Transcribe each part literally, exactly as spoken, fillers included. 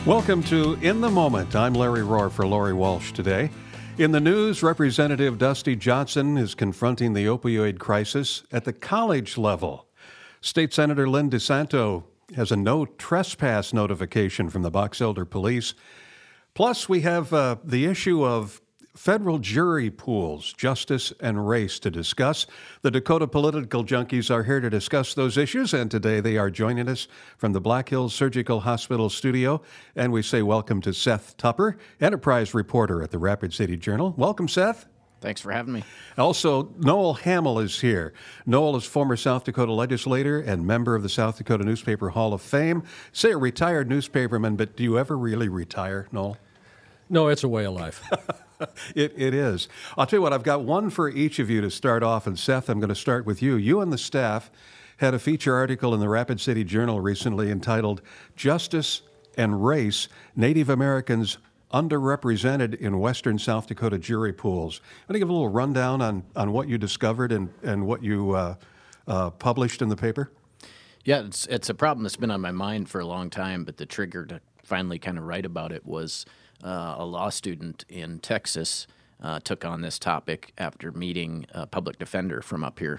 Welcome to In the Moment. I'm Larry Rohr for Lori Walsh today. In the news, Representative Dusty Johnson is confronting the opioid crisis at the college level. State Senator Lynn DeSanto has a no trespass notification from the Box Elder Police. Plus, we have uh, the issue of federal jury pools, justice and race to discuss. The Dakota Political Junkies are here to discuss those issues, and today they are joining us from the Black Hills Surgical Hospital studio. And we say welcome to Seth Tupper, enterprise reporter at the Rapid City Journal. Welcome, Seth. Thanks for having me. Also, Noel Hamill is here. Noel is former South Dakota legislator and member of the South Dakota Newspaper Hall of Fame. Say a retired newspaperman, but do you ever really retire, Noel? No, it's a way of life. It, it is. I'll tell you what, I've got one for each of you to start off. And Seth, I'm going to start with you. You and the staff had a feature article in the Rapid City Journal recently entitled Justice and Race, Native Americans Underrepresented in Western South Dakota Jury Pools. Want to give a little rundown on, on what you discovered and, and what you uh, uh, published in the paper? Yeah, it's, it's a problem that's been on my mind for a long time, but the trigger to finally kind of write about it was Uh, a law student in Texas uh, took on this topic after meeting a public defender from up here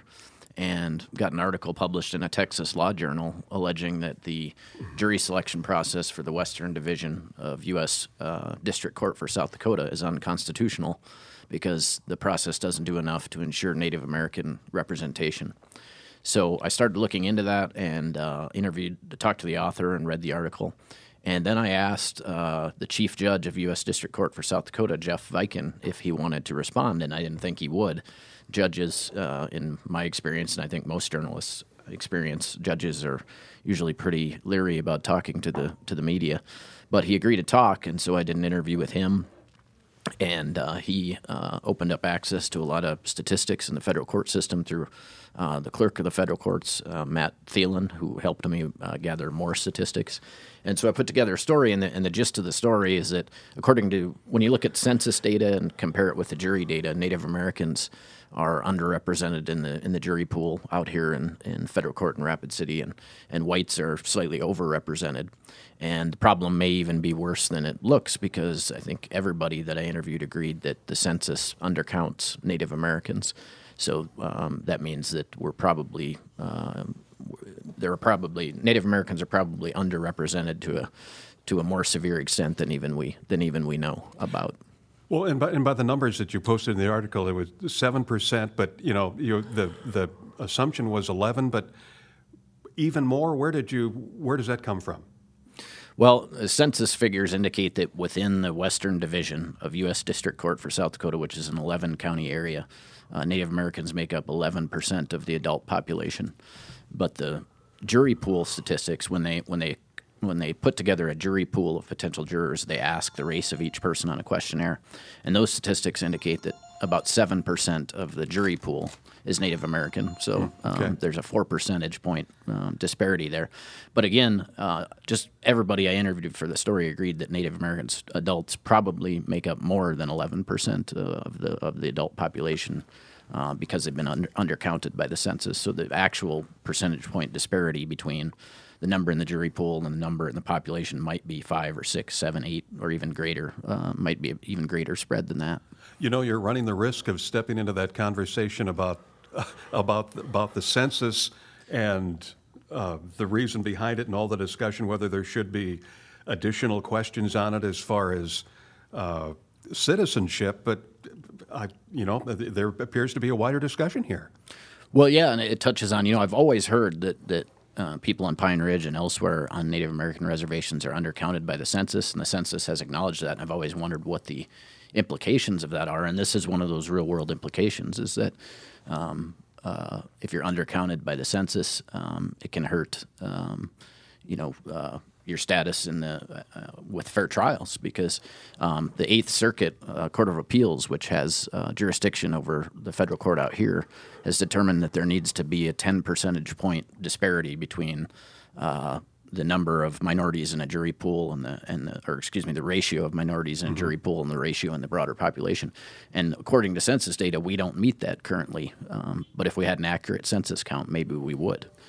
and got an article published in a Texas law journal alleging that the jury selection process for the Western Division of U S Uh, District Court for South Dakota is unconstitutional because the process doesn't do enough to ensure Native American representation. So I started looking into that and uh, interviewed, talked to the author and read the article. And then I asked uh, the chief judge of U S District Court for South Dakota, Jeff Viken, if he wanted to respond, and I didn't think he would. Judges, uh, in my experience, and I think most journalists' experience, judges are usually pretty leery about talking to the to the media. But he agreed to talk, and so I did an interview with him. And uh, he uh, opened up access to a lot of statistics in the federal court system through uh, the clerk of the federal courts, uh, Matt Thielen, who helped me uh, gather more statistics. And so I put together a story, and the, and the gist of the story is that according to, when you look at census data and compare it with the jury data, Native Americans are underrepresented in the in the jury pool out here in, in federal court in Rapid City, and, and whites are slightly overrepresented. And the problem may even be worse than it looks because I think everybody that I interviewed agreed that the census undercounts Native Americans. So um, that means that we're probably, uh, there are probably, Native Americans are probably underrepresented to a to a more severe extent than even we than even we know about. Well, and by, and by the numbers that you posted in the article, it was seven percent, but, you know, you, the the assumption was eleven, but even more, where did you, where does that come from? Well, the census figures indicate that within the Western Division of U S District Court for South Dakota, which is an eleven-county area, uh, Native Americans make up eleven percent of the adult population. But the jury pool statistics, when they when they when they put together a jury pool of potential jurors, they ask the race of each person on a questionnaire, and those statistics indicate that about seven percent of the jury pool is Native American. So um, okay. There's a four percentage point um, disparity there. But again, uh, just everybody I interviewed for the story agreed that Native Americans adults probably make up more than eleven percent of the of the adult population uh, because they've been under, undercounted by the census. So the actual percentage point disparity between the number in the jury pool and the number in the population might be five or six, seven, eight, or even greater, uh, might be an even greater spread than that. You know, you're running the risk of stepping into that conversation about uh, about about the census and uh, the reason behind it and all the discussion, whether there should be additional questions on it as far as uh, citizenship. But, I, you know, there appears to be a wider discussion here. Well, yeah, and it touches on, you know, I've always heard that that Uh, people on Pine Ridge and elsewhere on Native American reservations are undercounted by the census, and the census has acknowledged that, and I've always wondered what the implications of that are, and this is one of those real-world implications, is that um, uh, if you're undercounted by the census, um, it can hurt, um, you know, uh, your status in the uh, with fair trials, because um, the Eighth Circuit uh, Court of Appeals, which has uh, jurisdiction over the federal court out here, has determined that there needs to be a ten percentage point disparity between uh, the number of minorities in a jury pool and the and the, or excuse me, the ratio of minorities in a mm-hmm. jury pool and the ratio in the broader population. And according to census data, we don't meet that currently. Um, but if we had an accurate census count, maybe we would.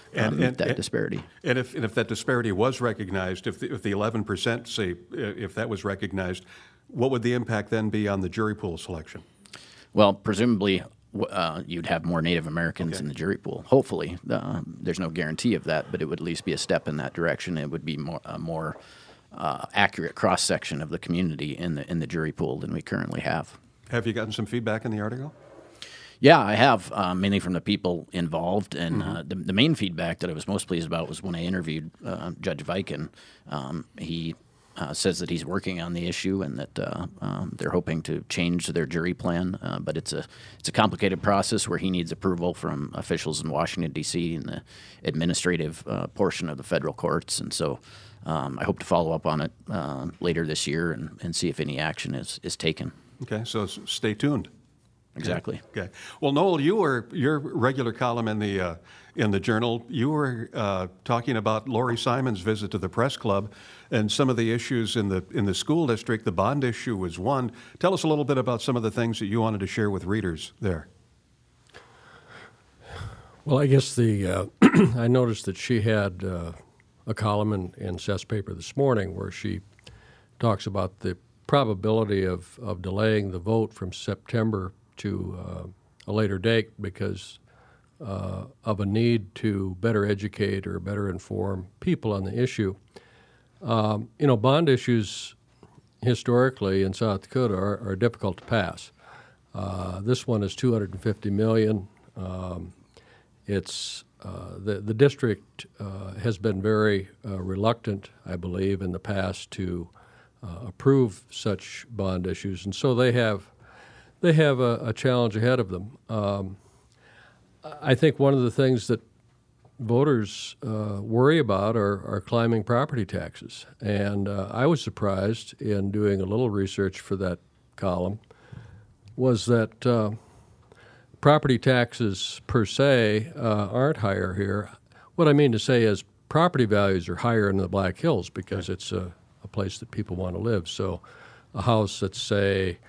and, um, and, that and, disparity. And if, and if that disparity was recognized, if the, if the eleven percent, say, if that was recognized, what would the impact then be on the jury pool selection? Well, presumably uh, you'd have more Native Americans okay. in the jury pool. Hopefully. Uh, there's no guarantee of that, but it would at least be a step in that direction. It would be more, a more uh, accurate cross-section of the community in the in the jury pool than we currently have. Have you gotten some feedback in the article? Yeah, I have, uh, mainly from the people involved. And mm-hmm. uh, the, the main feedback that I was most pleased about was when I interviewed uh, Judge Viken. Um, he uh, says that he's working on the issue and that uh, um, they're hoping to change their jury plan. Uh, but it's a it's a complicated process where he needs approval from officials in Washington, D C and the administrative uh, portion of the federal courts. And so um, I hope to follow up on it uh, later this year and, and see if any action is, is taken. Okay, so stay tuned. Exactly. Okay. Well, Noel, you were your regular column in the uh, in the Journal. You were uh, talking about Lori Simon's visit to the press club and some of the issues in the in the school district. The bond issue was one. Tell us a little bit about some of the things that you wanted to share with readers there. Well, I guess the uh, I noticed that she had uh, a column in, in Seth's paper this morning where she talks about the probability of, of delaying the vote from September to uh, a later date because uh, of a need to better educate or better inform people on the issue. Um, you know, bond issues historically in South Dakota are, are difficult to pass. Uh, this one is two hundred fifty million dollars. Um, it's uh, the the district uh, has been very uh, reluctant, I believe, in the past to uh, approve such bond issues, and so they have. They have a, a challenge ahead of them. Um, I think one of the things that voters uh, worry about are, are climbing property taxes. And uh, I was surprised in doing a little research for that column was that uh, property taxes per se uh, aren't higher here. What I mean to say is property values are higher in the Black Hills because it's a, a place that people want to live. So a house that's, say,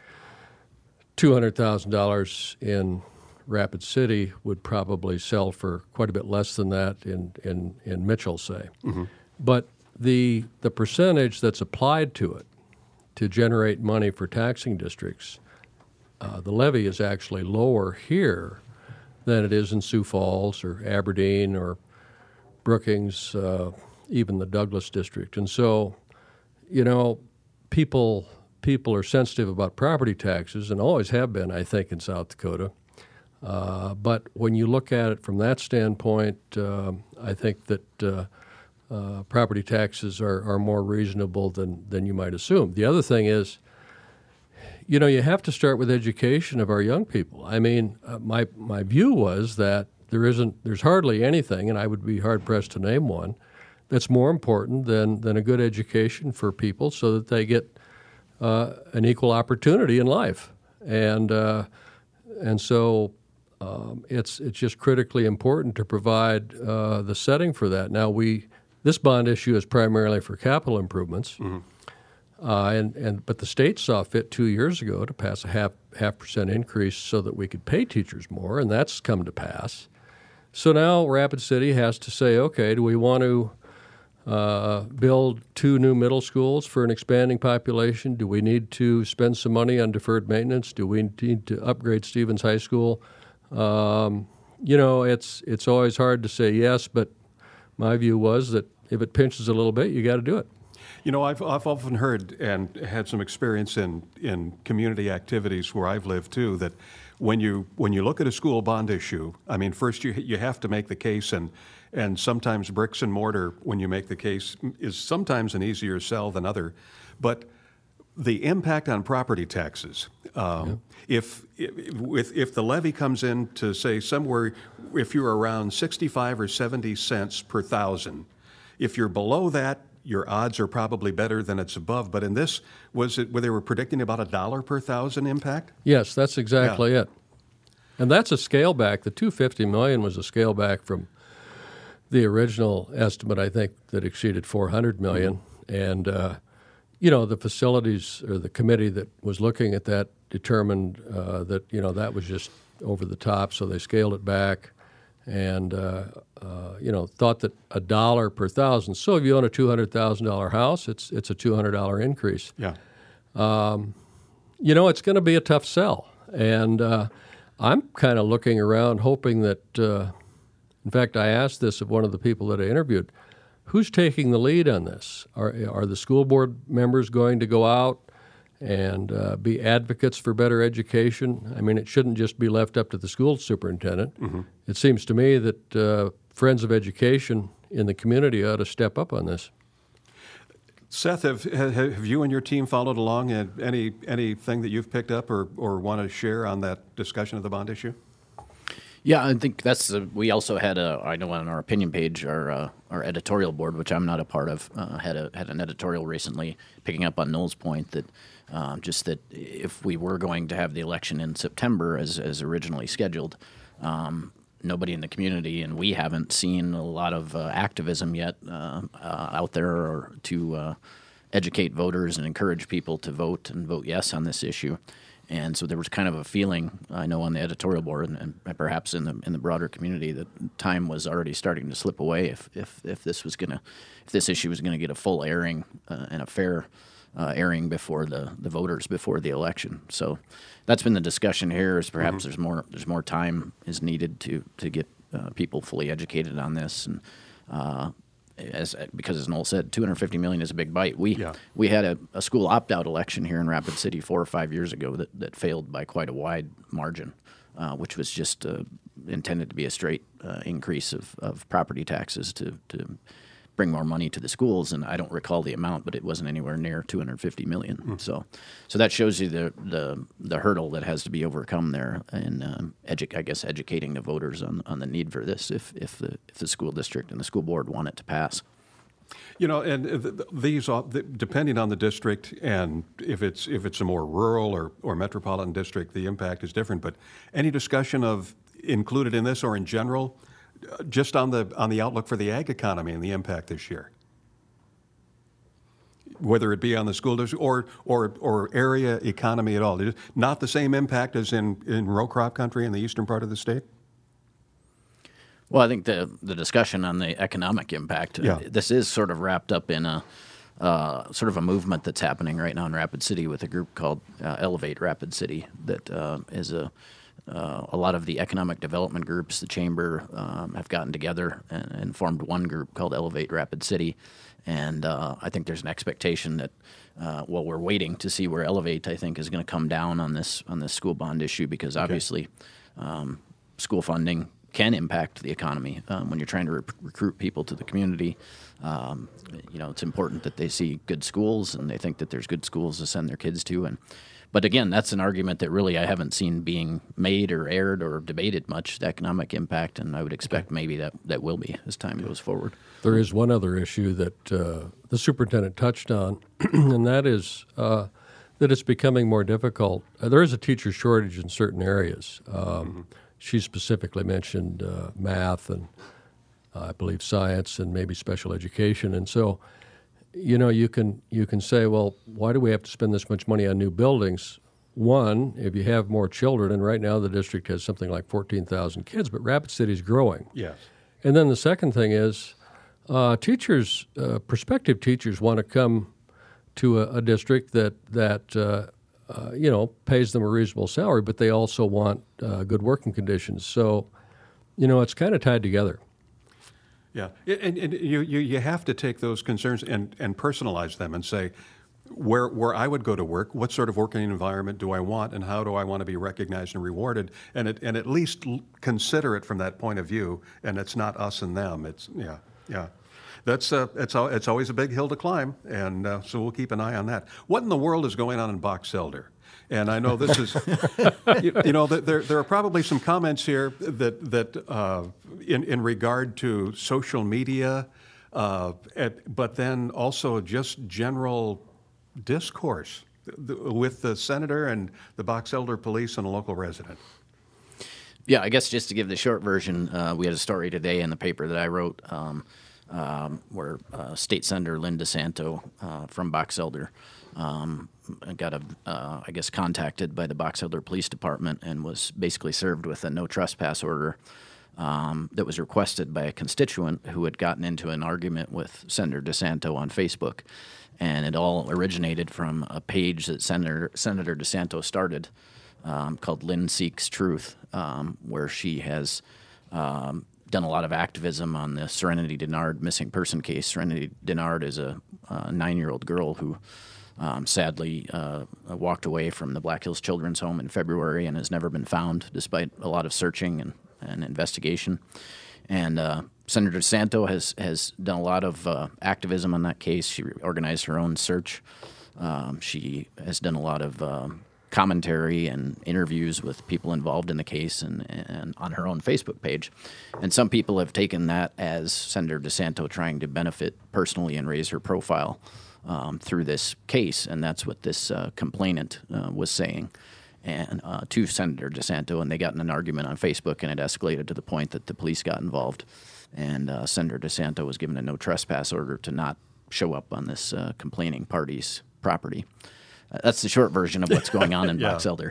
two hundred thousand dollars in Rapid City would probably sell for quite a bit less than that in, in, in Mitchell, say. Mm-hmm. But the the percentage that's applied to it to generate money for taxing districts, uh, the levy is actually lower here than it is in Sioux Falls or Aberdeen or Brookings, uh, even the Douglas district. And so, you know, people... People are sensitive about property taxes and always have been, I think, in South Dakota. Uh, but when you look at it from that standpoint, uh, I think that uh, uh, property taxes are, are more reasonable than, than you might assume. The other thing is, you know, you have to start with education of our young people. I mean, uh, my my view was that there isn't, there's hardly anything, and I would be hard-pressed to name one, that's more important than, than a good education for people so that they get Uh, an equal opportunity in life, and uh, and so um, it's it's just critically important to provide uh, the setting for that. Now we this bond issue is primarily for capital improvements, mm-hmm. uh, and and but the state saw fit two years ago to pass a half half percent increase so that we could pay teachers more, and that's come to pass. So now Rapid City has to say, okay, do we want to Uh, build two new middle schools for an expanding population? Do we need to spend some money on deferred maintenance? Do we need to upgrade Stevens High School? Um, you know, it's it's always hard to say yes, but my view was that if it pinches a little bit, you got to do it. You know, I've, I've often heard and had some experience in, in community activities where I've lived too, that when you when you look at a school bond issue, I mean, first you you have to make the case, and and sometimes bricks and mortar, when you make the case, is sometimes an easier sell than other. But the impact on property taxes, um, yeah. if, if if the levy comes in to say somewhere, if you're around sixty-five or seventy cents per thousand, if you're below that, your odds are probably better than it's above. But in this, was it where they were predicting about a dollar per thousand impact? Yes, that's exactly yeah. it. And that's a scale back. The two hundred fifty million dollars was a scale back from the original estimate, I think, that exceeded four hundred million dollars. Mm-hmm. And, uh, you know, the facilities or the committee that was looking at that determined uh, that, you know, that was just over the top, so they scaled it back. and uh, uh, you know thought that a dollar per thousand. So if you own a two hundred thousand dollar house, it's it's a two hundred dollar increase. Yeah. Um, you know, it's going to be a tough sell, and uh, I'm kind of looking around, hoping that. Uh, in fact, I asked this of one of the people that I interviewed. Who's taking the lead on this? Are are the school board members going to go out and uh, be advocates for better education? I mean, it shouldn't just be left up to the school superintendent. Mm-hmm. It seems to me that uh, Friends of Education in the community ought to step up on this. Seth, have have you and your team followed along in any anything that you've picked up or, or want to share on that discussion of the bond issue? Yeah, I think that's uh, we also had a I know on our opinion page our uh, our editorial board, which I'm not a part of, uh, had a had an editorial recently picking up on Noel's point that uh, just that if we were going to have the election in September as as originally scheduled, um, nobody in the community and we haven't seen a lot of uh, activism yet uh, uh, out there or to uh, educate voters and encourage people to vote and vote yes on this issue. And so there was kind of a feeling, I know, on the editorial board and, and perhaps in the in the broader community that time was already starting to slip away if if, if this was gonna if this issue was gonna get a full airing uh, and a fair uh, airing before the, the voters before the election. So that's been the discussion here. Is perhaps mm-hmm. there's more there's more time is needed to to get uh, people fully educated on this and. Uh, As because as Noel said, two hundred fifty million dollars is a big bite. We yeah. we had a, a school opt-out election here in Rapid City four or five years ago that, that failed by quite a wide margin, uh, which was just uh, intended to be a straight uh, increase of, of property taxes to, to bring more money to the schools. And I don't recall the amount, but it wasn't anywhere near two hundred fifty million dollars. Mm. So so that shows you the, the the hurdle that has to be overcome there, and um, edu- I guess educating the voters on on the need for this if if the if the school district and the school board want it to pass. You know, and these, depending on the district, and if it's if it's a more rural or, or metropolitan district, the impact is different. But any discussion of included in this or in general, just on the on the outlook for the ag economy and the impact this year, whether it be on the school district or or or area economy at all, not the same impact as in in row crop country in the eastern part of the state. Well, I think the the discussion on the economic impact, yeah. uh, this is sort of wrapped up in a uh, sort of a movement that's happening right now in Rapid City with a group called uh, Elevate Rapid City that uh, is a uh, a lot of the economic development groups, the chamber, um, have gotten together and, and formed one group called Elevate Rapid City, and uh, I think there's an expectation that uh, well, we're waiting to see where Elevate I think is going to come down on this on this school bond issue because obviously okay. um, school funding can impact the economy um, when you're trying to re- recruit people to the community. Um, you know, it's important that they see good schools and they think that there's good schools to send their kids to. And but again, that's an argument that really I haven't seen being made or aired or debated much, the economic impact, and I would expect maybe that, that will be as time goes forward. There is one other issue that uh, the superintendent touched on, and that is uh, that it's becoming more difficult. Uh, there is a teacher shortage in certain areas. Um, mm-hmm. She specifically mentioned uh, math and uh, I believe science and maybe special education. And so, you know, you can you can say, well, why do we have to spend this much money on new buildings? One, if you have more children, and right now the district has something like fourteen thousand kids, but Rapid City is growing. Yes. And then the second thing is uh, teachers, uh, prospective teachers want to come to a, a district that, that uh, Uh, you know, pays them a reasonable salary, but they also want uh, good working conditions. So, you know, it's kind of tied together. Yeah, and, and you, you you have to take those concerns and, and personalize them and say, where where I would go to work, what sort of working environment do I want, and how do I want to be recognized and rewarded, and it, and at least consider it from that point of view. And it's not us and them. It's yeah, yeah. That's uh, it's it's always a big hill to climb, and uh, so we'll keep an eye on that. What in the world is going on in Box Elder? And I know this is, you, you know, there there are probably some comments here that that uh, in in regard to social media, uh, at, but then also just general discourse with the senator and the Box Elder police and a local resident. Yeah, I guess just to give the short version, uh, we had a story today in the paper that I wrote. Um, Um, where uh, State Senator Lynn DeSanto uh, from Box Elder um, got, a, uh, I guess, contacted by the Box Elder Police Department and was basically served with a no trespass order um, that was requested by a constituent who had gotten into an argument with Senator DeSanto on Facebook. And it all originated from a page that Senator, Senator DeSanto started um, called Lynn Seeks Truth, um, where she has um, done a lot of activism on the Serenity Denard missing person case. Serenity Denard is a, a nine-year-old girl who um, sadly uh, walked away from the Black Hills Children's Home in February and has never been found, despite a lot of searching and, and investigation. And uh, Senator DeSanto has, has done a lot of uh, activism on that case. She organized her own search. Um, she has done a lot of um, commentary and interviews with people involved in the case and, and on her own Facebook page. And some people have taken that as Senator DeSanto trying to benefit personally and raise her profile um, through this case. And that's what this uh, complainant uh, was saying. And uh, to Senator DeSanto, and they got in an argument on Facebook, and it escalated to the point that the police got involved. And uh, Senator DeSanto was given a no trespass order to not show up on this uh, complaining party's property. Uh, that's the short version of what's going on in yeah. Box Elder.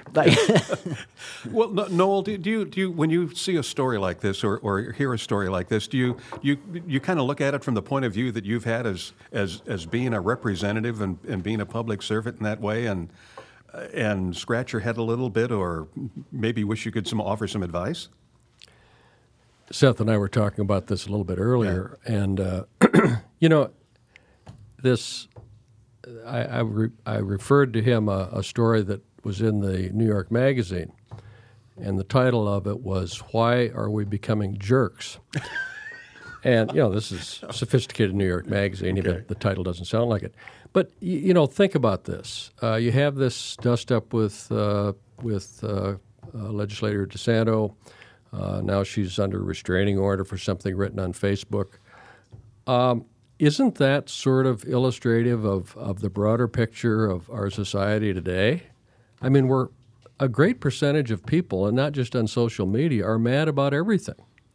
Well, no, Noel, do, do you do you when you see a story like this or, or hear a story like this, do you you you kind of look at it from the point of view that you've had as as as being a representative and, and being a public servant in that way, and and scratch your head a little bit, or maybe wish you could some offer some advice? Seth and I were talking about this a little bit earlier, yeah. and uh, you know, this I I, re, I referred to him a, a story that was in the New York Magazine, and the title of it was "Why Are We Becoming Jerks?" And you know, this is sophisticated New York Magazine. Okay. Even the title doesn't sound like it. But you know, think about this. Uh, you have this dust up with uh, with uh, uh, legislator DeSanto. Uh, now she's under restraining order for something written on Facebook. Um, isn't that sort of illustrative of, of the broader picture of our society today? I mean, we're a great percentage of people, and not just on social media, are mad about everything.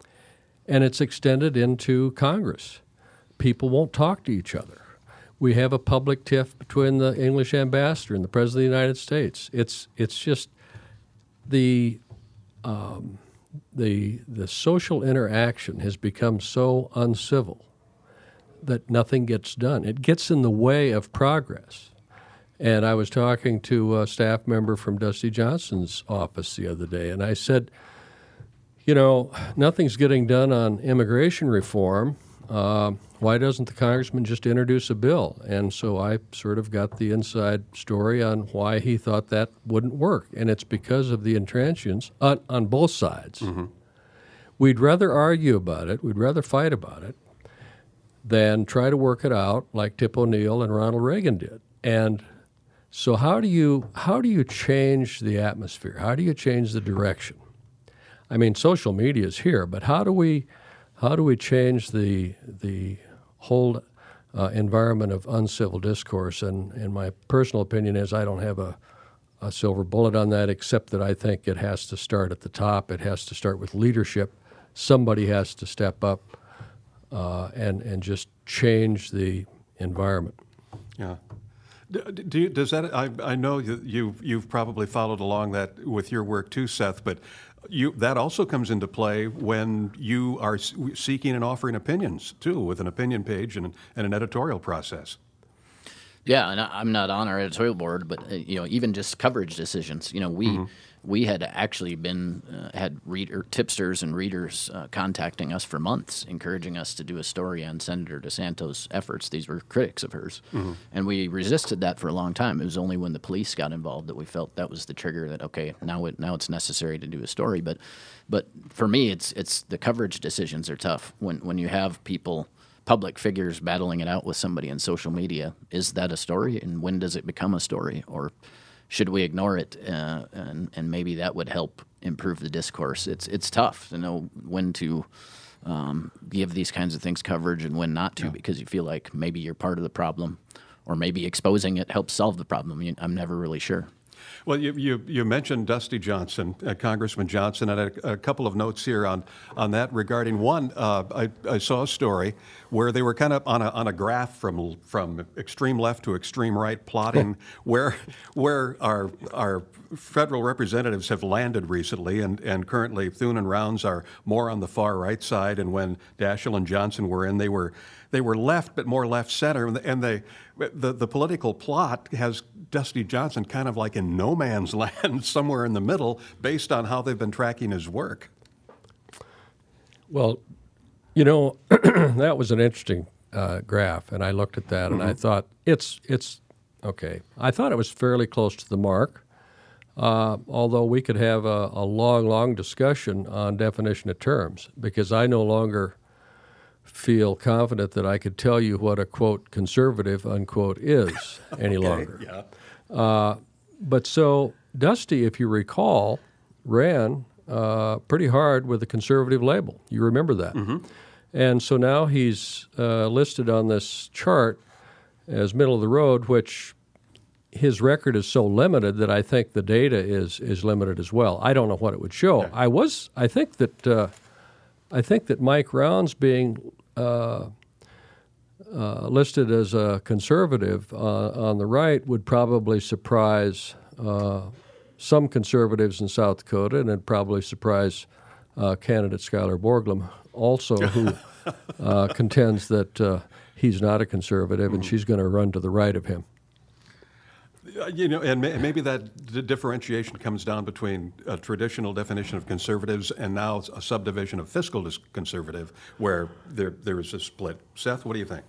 And it's extended into Congress. People won't talk to each other. We have a public tiff between the English ambassador and the President of the United States. It's it's just the um, the the social interaction has become so uncivil that nothing gets done. It gets in the way of progress. And I was talking to a staff member from Dusty Johnson's office the other day, and I said, you know, nothing's getting done on immigration reform. Uh, why doesn't the congressman just introduce a bill? And so I sort of got the inside story on why he thought that wouldn't work. And it's because of the intransigence on, on both sides. Mm-hmm. We'd rather argue about it, we'd rather fight about it, than try to work it out like Tip O'Neill and Ronald Reagan did. And so how do you how do you change the atmosphere? How do you change the direction? I mean, social media is here, but how do we how do we change the the whole uh, environment of uncivil discourse? And, and my personal opinion is I don't have a, a silver bullet on that, except that I think it has to start at the top. It has to start with leadership. Somebody has to step up uh, and and just change the environment. Yeah. Do you, does that? I, I know that you've you've probably followed along that with your work too, Seth. But you that also comes into play when you are seeking and offering opinions too, with an opinion page and, and an editorial process. Yeah, and I'm not on our editorial board, but uh, you know, even just coverage decisions. You know, we mm-hmm. we had actually been uh, had reader tipsters and readers uh, contacting us for months, encouraging us to do a story on Senator DeSanto's efforts. These were critics of hers, mm-hmm. and we resisted that for a long time. It was only when the police got involved that we felt that was the trigger. That okay, now it now it's necessary to do a story. But but for me, it's it's the coverage decisions are tough when when you have people. Public figures battling it out with somebody on social media. Is that a story, and when does it become a story, or should we ignore it? Uh, and and maybe that would help improve the discourse. It's it's tough to know when to um, give these kinds of things coverage and when not to, yeah. because you feel like maybe you're part of the problem, or maybe exposing it helps solve the problem. I'm never really sure. Well, you, you, you mentioned Dusty Johnson, uh, Congressman Johnson, and a, a couple of notes here on, on that regarding one. Uh, I, I saw a story where they were kind of on a, on a graph from from extreme left to extreme right, plotting where where our our federal representatives have landed recently, and, and currently Thune and Rounds are more on the far right side, and when Daschle and Johnson were in, they were they were left, but more left center, and, and they the the political plot has Dusty Johnson kind of like in no man's land, somewhere in the middle, based on how they've been tracking his work. Well, you know, that was an interesting uh, graph, and I looked at that, mm-hmm. and I thought it's it's okay. I thought it was fairly close to the mark, uh, although we could have a, a long, long discussion on definition of terms, because I no longer feel confident that I could tell you what a, quote, conservative, unquote, is any okay, longer. Yeah. Uh, but so Dusty, if you recall, ran uh, pretty hard with the conservative label. You remember that. Mm-hmm. And so now he's uh, listed on this chart as middle of the road, which his record is so limited that I think the data is is limited as well. I don't know what it would show. Okay. I was, I think that, uh, I think that Mike Rounds being uh, uh, listed as a conservative uh, on the right would probably surprise uh, some conservatives in South Dakota, and it'd probably surprise uh, candidate Skyler Borglum also, who uh, contends that uh, he's not a conservative, mm-hmm. and she's going to run to the right of him. You know, and may, maybe that d- differentiation comes down between a traditional definition of conservatives and now a subdivision of fiscal conservative, where there there is a split. Seth, what do you think?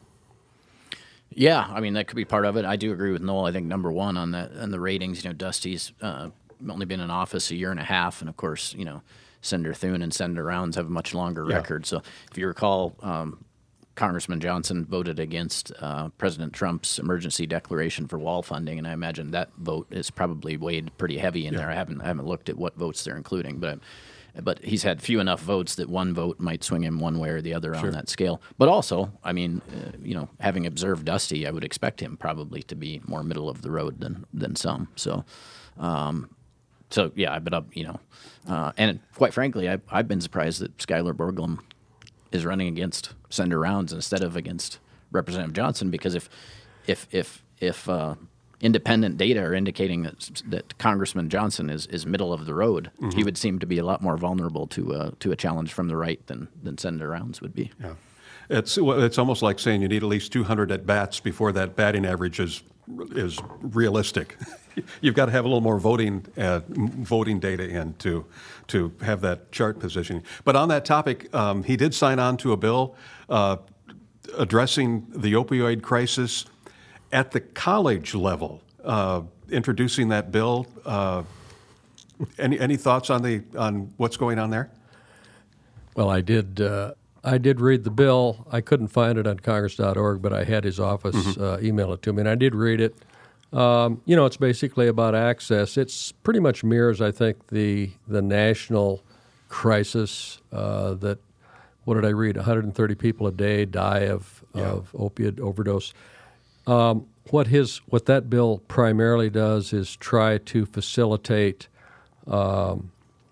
Yeah, I mean that could be part of it. I do agree with Noel. I think number one on that on the ratings. You know, Dusty's uh, only been in office a year and a half, and of course, you know, Senator Thune and Senator Rounds have a much longer yeah. record. So, if you recall. Um, Congressman Johnson voted against uh, President Trump's emergency declaration for wall funding, and I imagine that vote is probably weighed pretty heavy in yeah. there. I haven't I haven't looked at what votes they're including, but but he's had few enough votes that one vote might swing him one way or the other sure. on that scale. But also, I mean, uh, you know, having observed Dusty, I would expect him probably to be more middle of the road than than some. So. Um, so yeah, but uh, you know, uh, and quite frankly, I, I've been surprised that Skyler Borglum is running against Senator Rounds instead of against Representative Johnson, because if if if if uh, independent data are indicating that that Congressman Johnson is, is middle of the road, mm-hmm. he would seem to be a lot more vulnerable to uh, to a challenge from the right than than Senator Rounds would be. Yeah, it's it's almost like saying you need at least two hundred at bats before that batting average is is realistic. You've got to have a little more voting uh, voting data in to to have that chart positioning. But on that topic, um, he did sign on to a bill uh, addressing the opioid crisis at the college level. Uh, introducing that bill. Uh, any any thoughts on the on what's going on there? Well, I did. Uh, I did read the bill. I couldn't find it on Congress dot org, but I had his office mm-hmm. uh, email it to me, and I did read it. Um, you know, it's basically about access. It's pretty much mirrors, I think, the the national crisis uh, that, what did I read, one hundred thirty people a day die of, yeah. of opiate overdose. Um, what his what that bill primarily does is try to facilitate um,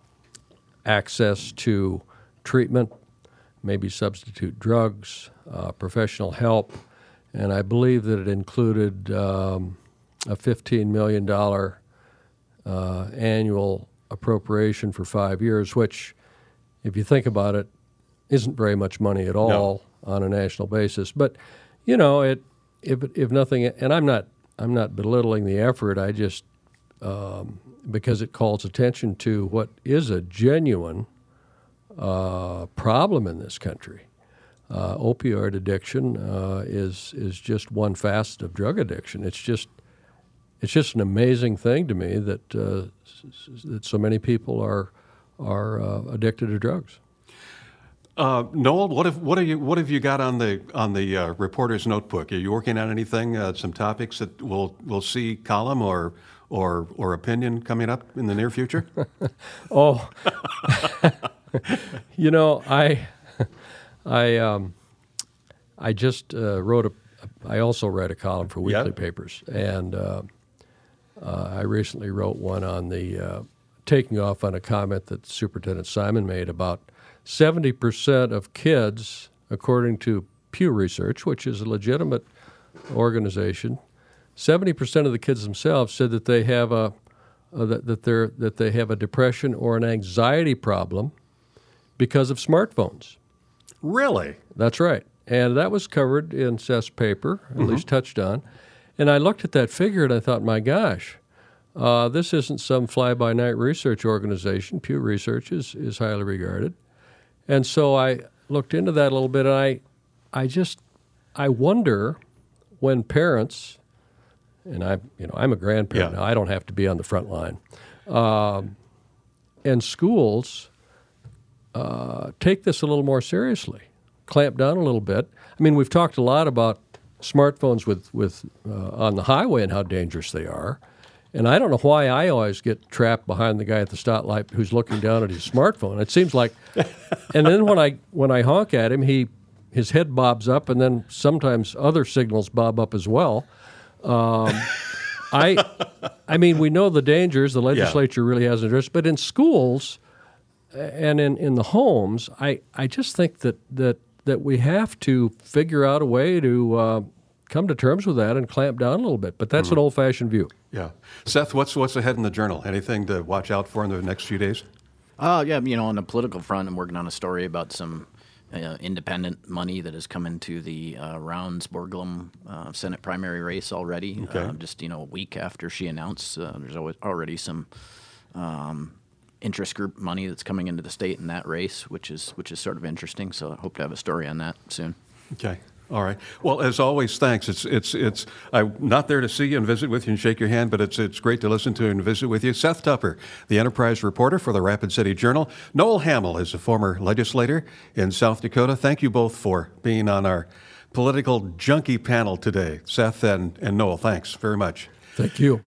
access to treatment, maybe substitute drugs, uh, professional help, and I believe that it included um, a fifteen million dollars uh, annual appropriation for five years, which, if you think about it, isn't very much money at all no. on a national basis. But, you know, it if if nothing, and I'm not I'm not belittling the effort. I just um, because it calls attention to what is a genuine uh, problem in this country. Uh, opioid addiction uh, is is just one facet of drug addiction. It's just It's just an amazing thing to me that uh, that so many people are are uh, addicted to drugs. Uh, Noel, what have what have you what have you got on the on the uh, reporter's notebook? Are you working on anything? Uh, some topics that we'll we'll see column or or or opinion coming up in the near future? oh, you know, I I um, I just uh, wrote a. I also read a column for weekly yep. papers, and. Uh, Uh, I recently wrote one on the uh, taking off on a comment that Superintendent Simon made about seventy percent of kids, according to Pew Research, which is a legitimate organization, seventy percent of the kids themselves said that they have a uh, that, that they're that they have a depression or an anxiety problem because of smartphones. Really? That's right. And that was covered in Seth's paper, at mm-hmm. least touched on. And I looked at that figure and I thought, my gosh, uh, this isn't some fly-by-night research organization. Pew Research is, is highly regarded. And so I looked into that a little bit, and I, I just, I wonder when parents, and I, you know, I'm a grandparent yeah. now. I don't have to be on the front line, um, and schools uh, take this a little more seriously, clamp down a little bit. I mean, we've talked a lot about smartphones with with uh, on the highway and how dangerous they are. And I don't know why I always get trapped behind the guy at the stoplight who's looking down at his smartphone. It seems like, and then when I when I honk at him, he his head bobs up, and then sometimes other signals bob up as well. Um, I, I mean, we know the dangers. The legislature yeah. really hasn't addressed, but in schools and in, in the homes, I, I just think that that that we have to figure out a way to uh, come to terms with that and clamp down a little bit. But that's mm-hmm. an old-fashioned view. Yeah. Seth, what's what's ahead in the Journal? Anything to watch out for in the next few days? Uh, yeah, you know, on the political front, I'm working on a story about some uh, independent money that has come into the uh, Rounds-Borglum uh, Senate primary race already. Okay. Uh, just, you know, a week after she announced, uh, there's always already some um, interest group money that's coming into the state in that race, which is which is sort of interesting. So I hope to have a story on that soon. Okay. All right. Well, as always, thanks. It's it's it's. I'm not there to see you and visit with you and shake your hand, but it's it's great to listen to and visit with you. Seth Tupper, the Enterprise reporter for the Rapid City Journal. Noel Hamill is a former legislator in South Dakota. Thank you both for being on our political junkie panel today. Seth and, and Noel, thanks very much. Thank you.